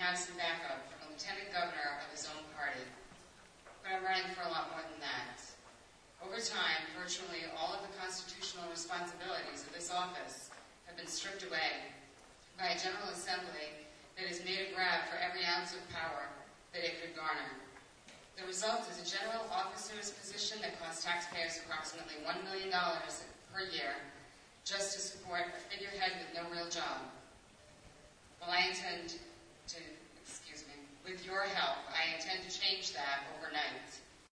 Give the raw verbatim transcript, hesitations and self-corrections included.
have some backup from a lieutenant governor of his own party. But I'm running for a lot more than that. Over time, virtually all of the constitutional responsibilities of this office have been stripped away by a General Assembly that has made a grab for every ounce of power that it could garner. The result is a general officer's position that costs taxpayers approximately one million dollars per year just to support a figurehead with no real job. Well, I intend to, excuse me, with your help, I intend to change that overnight.